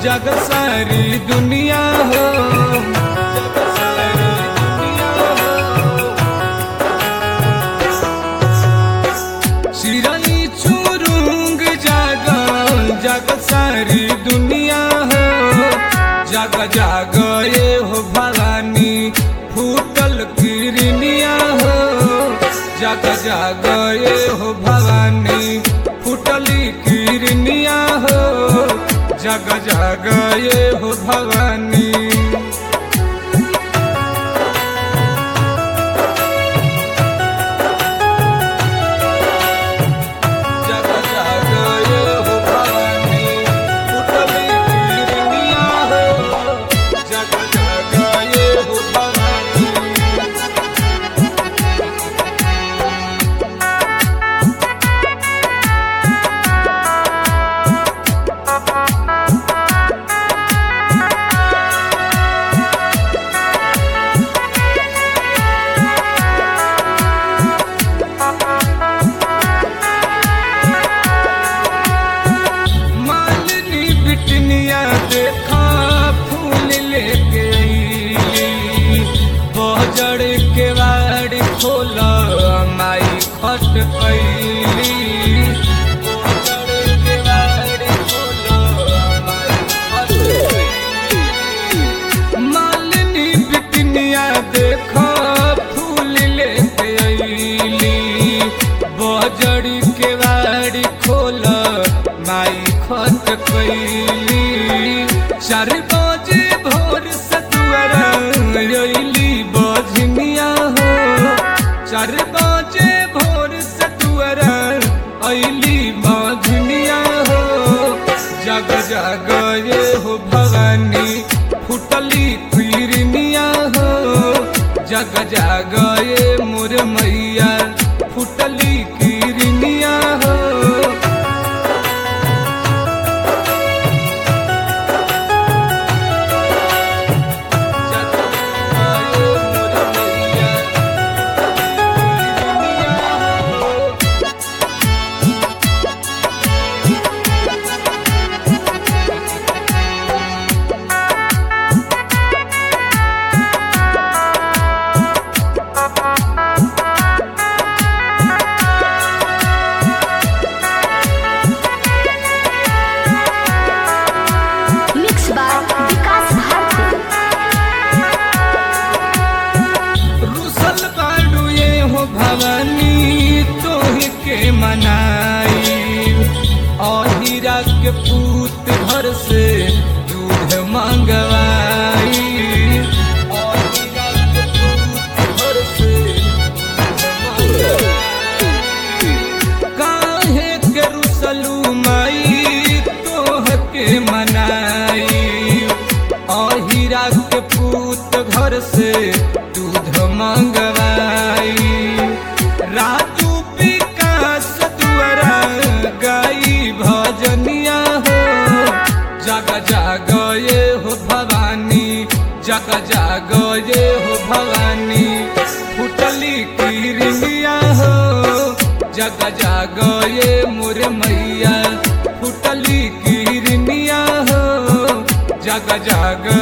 जग सारी दुनिया हो, जग सारी दुनिया हो। चिड़ै चुरुंग जागल जग सारी दुनिया हो, जग जाग ये हो भवानी फूटल किरनिया हो, जग जाग ये हो भवानी फूटली किरनिया हो, जग जग ये हो भवानी। जग जग ये हो भवानी फूटली किरनिया हो, जग जग ये हो भवानी। बिटनिया देखा फूल लेके अइली, बजड़ के बाड़ी खोला माई खट कैली, बजड़ के बाड़ी खोला माई खट कैली। मालिनी बिटनिया देखा फूल लेके अइली, बजड़ के बाड़ी खोला माई खट कैली। 4 बजे भोर से दुआरा अइली बजनिया हो, 4 बजे भोर से दुआरा अइली बजनिया हो, जग जग ये हो भवानी फूटली किरनिया हो, जग जग ये मोर मैया फूटली किरनिया हो। भवानी तोहि के मनाई, अहिरा के पूत घर से दूध मंगवाई, अहिरा के पूत घर से दूध मंगवाई। काहे के रुसलू माई तोह के मनाई, अहिरा के पूत घर से दूध मंगवाई। राजू विकास दुआरा गाई भजनिया हो, जग जाग ये हो भवानी, जग जाग ये हो भवानी फूटली किरनिया हो, जग जाग ये मोर मैया फूटली किरनिया हो, जग जाग